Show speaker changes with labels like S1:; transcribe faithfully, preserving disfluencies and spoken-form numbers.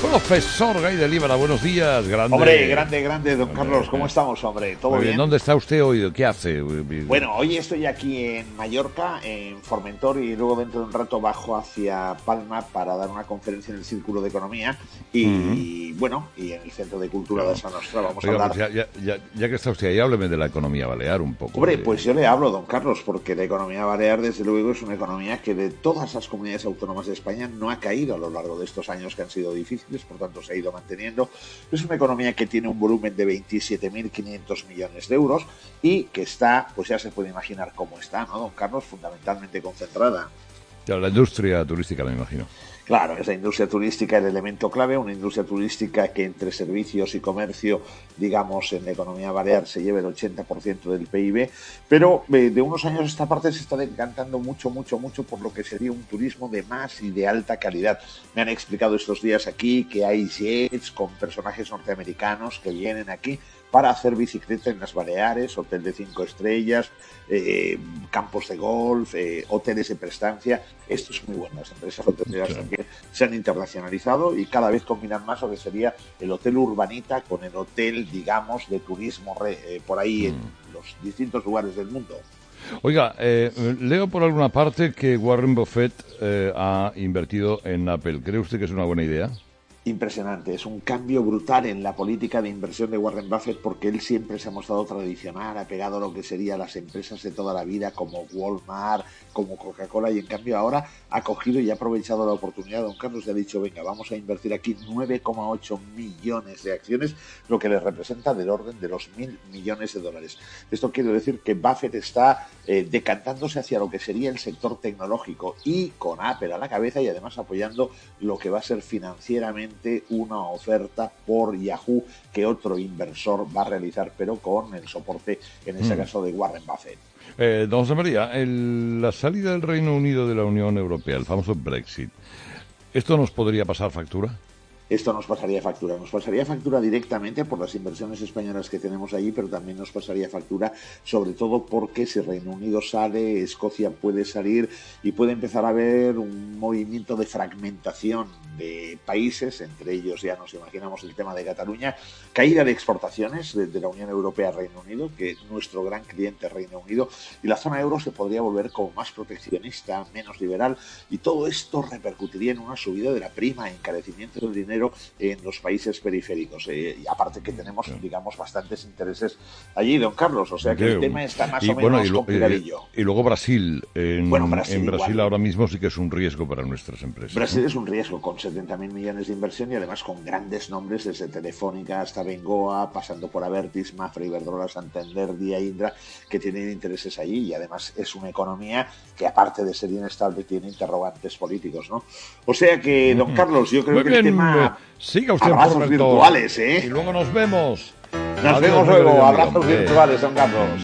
S1: Profesor Gay de Líbara, buenos días, grande.
S2: Hombre, grande, grande, don Carlos, ¿cómo estamos, hombre? ¿Todo bien?
S1: ¿Dónde está usted hoy? ¿Qué hace?
S2: Bueno, hoy estoy aquí en Mallorca, en Formentor, y luego dentro de un rato bajo hacia Palma para dar una conferencia en el Círculo de Economía y, uh-huh. bueno, y en el Centro de Cultura claro. de San Nostra vamos Oiga, a hablar...
S1: Pues ya, ya, ya que está usted ahí, hábleme de la economía balear un poco.
S2: Hombre,
S1: de...
S2: pues yo le hablo, don Carlos, porque la economía balear, desde luego, es una economía que de todas las comunidades autónomas de España no ha caído a lo largo de estos años que han sido difíciles, por tanto se ha ido manteniendo. Es una economía que tiene un volumen de veintisiete mil quinientos millones de euros y que está, pues ya se puede imaginar cómo está, ¿no, don Carlos? Fundamentalmente concentrada.
S1: Claro, la industria turística, me imagino.
S2: Claro, es la industria turística el elemento clave, una industria turística que entre servicios y comercio, digamos, en la economía balear se lleva el ochenta por ciento del P I B, pero eh, de unos años a esta parte se está decantando mucho, mucho, mucho por lo que sería un turismo de más y de alta calidad. Me han explicado estos días aquí que hay jets con personajes norteamericanos que vienen aquí para hacer bicicleta en las Baleares, hotel de cinco estrellas, eh, campos de golf, eh, hoteles de prestancia. Esto es muy bueno. Las empresas hoteleras sí. también se han internacionalizado y cada vez combinan más lo que sería el hotel urbanita con el hotel, digamos, de turismo re, eh, por ahí mm. en los distintos lugares del mundo.
S1: Oiga, eh, leo por alguna parte que Warren Buffett eh, ha invertido en Apple. ¿Cree usted que es una buena idea?
S2: Impresionante, es un cambio brutal en la política de inversión de Warren Buffett porque él siempre se ha mostrado tradicional, ha pegado a lo que serían las empresas de toda la vida como Walmart, como Coca-Cola y en cambio ahora ha cogido y ha aprovechado la oportunidad. Don Carlos le ha dicho, venga, vamos a invertir aquí nueve coma ocho millones de acciones, lo que le representa del orden de los mil millones de dólares. Esto quiere decir que Buffett está eh, decantándose hacia lo que sería el sector tecnológico y con Apple a la cabeza y además apoyando lo que va a ser financieramente una oferta por Yahoo que otro inversor va a realizar, pero con el soporte, en ese mm. caso, de Warren Buffett.
S1: Eh, don José María, el, la salida del Reino Unido de la Unión Europea, el famoso Brexit, ¿esto nos podría pasar factura?
S2: Esto nos pasaría factura. Nos pasaría factura directamente por las inversiones españolas que tenemos allí, pero también nos pasaría factura sobre todo porque si Reino Unido sale, Escocia puede salir y puede empezar a haber un movimiento de fragmentación de países, entre ellos ya nos imaginamos el tema de Cataluña, caída de exportaciones de, de la Unión Europea a Reino Unido, que nuestro gran cliente es Reino Unido, y la zona euro se podría volver como más proteccionista, menos liberal, y todo esto repercutiría en una subida de la prima, encarecimiento del dinero en los países periféricos, eh, y aparte que tenemos, digamos, bastantes intereses allí, don Carlos, o sea que el tema está más
S1: y,
S2: o menos
S1: bueno, y lo,
S2: complicadillo.
S1: Y, y luego Brasil, en
S2: bueno, Brasil,
S1: en Brasil ahora mismo sí que es un riesgo para nuestras empresas.
S2: Brasil
S1: ¿no?
S2: es un riesgo con setenta mil millones de inversión y además con grandes nombres desde Telefónica hasta Bengoa, pasando por Abertis, Mafra, Iberdrola, Santander, Día Indra, que tienen intereses allí y además es una economía que aparte de ser inestable tiene interrogantes políticos, ¿no? O sea que, don Carlos, yo creo
S1: Muy
S2: que
S1: bien,
S2: el tema...
S1: Siga usted
S2: abrazos virtuales, ¿eh?
S1: Y luego nos vemos.
S2: Nos Adiós, vemos luego. Abrazos virtuales, don Carlos.